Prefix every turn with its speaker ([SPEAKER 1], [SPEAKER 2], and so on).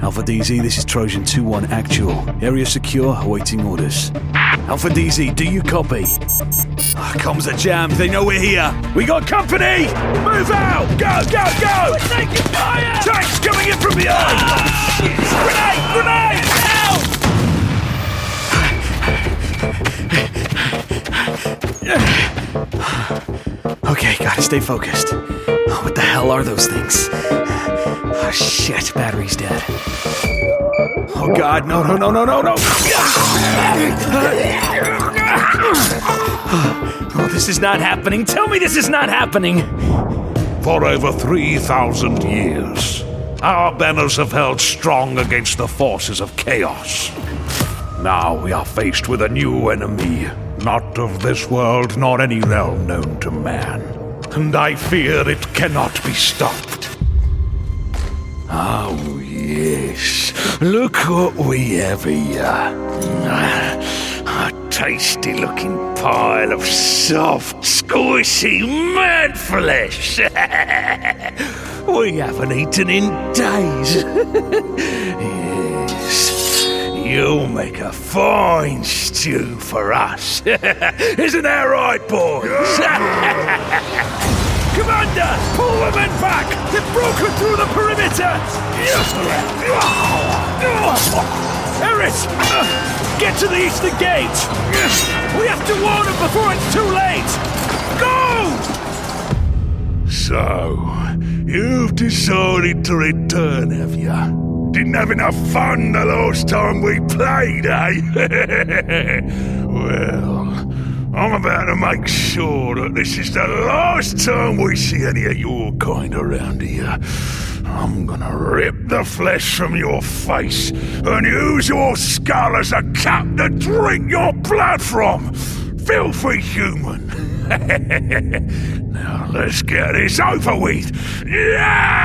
[SPEAKER 1] Alpha DZ, this is Trojan 2-1 actual. Area secure, awaiting orders. Alpha DZ, do you copy? Comms are jammed, they know we're here. We got company! Move out! Go, go, go!
[SPEAKER 2] We're taking fire!
[SPEAKER 1] Tanks coming in from behind!
[SPEAKER 2] Grenade! Grenade! Help!
[SPEAKER 1] Okay, gotta stay focused. What the hell are those things? Oh, shit, battery's dead. Oh god, no. Oh, this is not happening. Tell me this is not happening.
[SPEAKER 3] For over 3,000 years, our banners have held strong against the forces of chaos. Now we are faced with a new enemy, not of this world nor any realm known to man. And I fear it cannot be stopped. Oh, yes. Look what we have here. A tasty-looking pile of soft, squishy mad flesh. We haven't eaten in days. Yes. You'll make a fine stew for us. Isn't that right, boys?
[SPEAKER 2] Commander! Pull the men back! They've broken through the perimeter! Eris! Get to the eastern gate! We have to warn them before it's too late! Go!
[SPEAKER 3] So, you've decided to return, have you? Didn't have enough fun the last time we played, eh? Well, I'm about to make sure that this is the last time we see any of your kind around here. I'm gonna rip the flesh from your face and use your skull as a cup to drink your blood from. Filthy human. Now let's get this over with. Yeah!